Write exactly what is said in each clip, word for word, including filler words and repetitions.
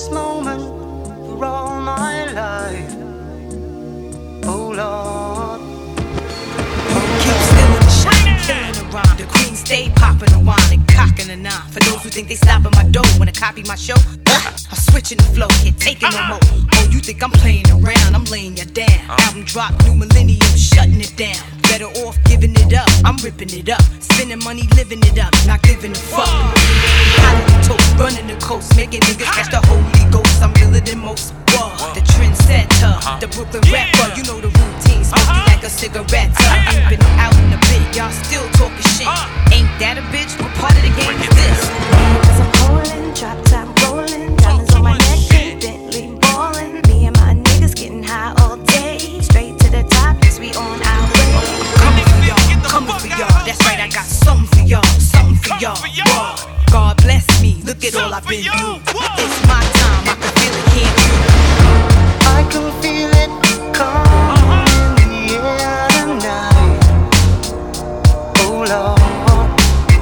this moment for all my life. Oh Lord. Keep stealing the shine and killing the rhyme. The queen stay popping the wine and cocking the nine. For those who think they stopping my dough when I copy my show, I'm switching the flow, can't take it no more. Oh, you think I'm playing around? I'm laying you down. Album drop, new millennium, shutting it down. Better off giving it up, I'm ripping it up. Spending money, living it up, not giving a fuck. Holiday toast, running the coast, making niggas catch the Holy Ghost. I'm realer than most. Whoa, the trendsetter, the Brooklyn rapper. You know the routine, smoky like a cigarette. Ain't been out in a bit, y'all still talking shit. Ain't that a bitch? What part of the game is this? Cause I'm rolling, drop top rolling, diamonds on my neck, Bentley ballin'. Me and my niggas getting high all day, straight to the top, cause we on our way. Coming for y'all, coming for y'all. That's right, I got something for y'all, something for y'all. Whoa. God bless me, look at all I've been through. It's my time, I can feel it, can't you? I can feel it coming in the air tonight. Oh Lord.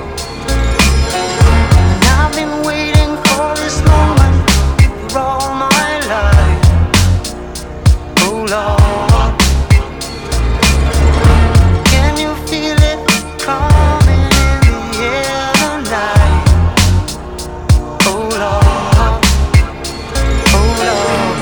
And I've been waiting for this moment for all my life. Oh Lord. Can you feel it coming in the air tonight? Oh Lord. Oh Lord.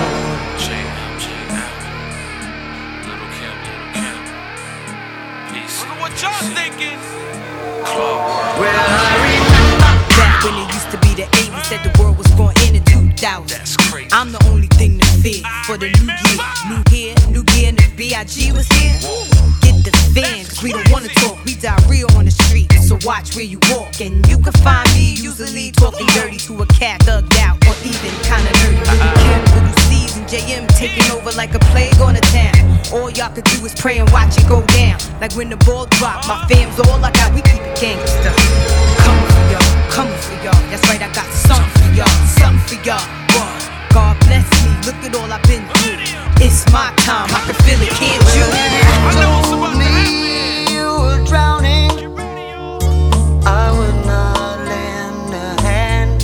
What y'all thinking? Well, I remember Back when it used to be the eighties, said the world was going in in two thousand. That's crazy. I'm the only thing to fear for the new year. New hair, new gear, and if B I G was here, get the fan, cause we don't wanna talk. We diarrhea on the street, so watch where you walk. And you can find me usually talking dirty to a cat thugged out, or even kinda nerdy. Little Kim, Little C's, and J M taking over like a plague on the town. All y'all could do is pray and watch it go down. Like when the ball drop, my fam's all I got, we keep it gangsta. Coming for y'all, coming for y'all. That's right, I got something for y'all, something for y'all. Whoa. God bless me, look at all I've been through. It's my time, I can feel it, can't you? told me you were drowning, I would not lend a hand.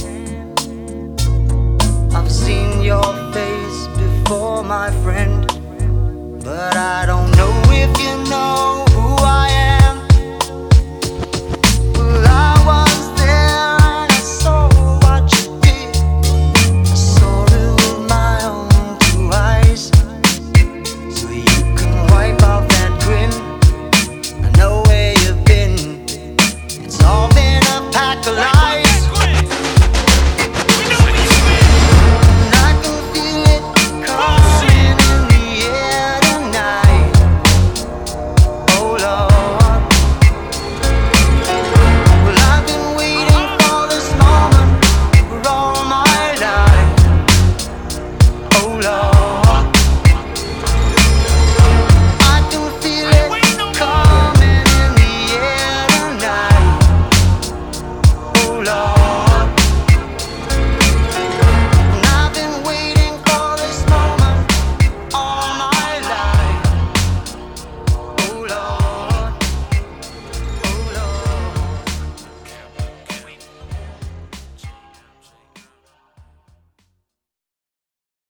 I've seen your face before, my friend, but I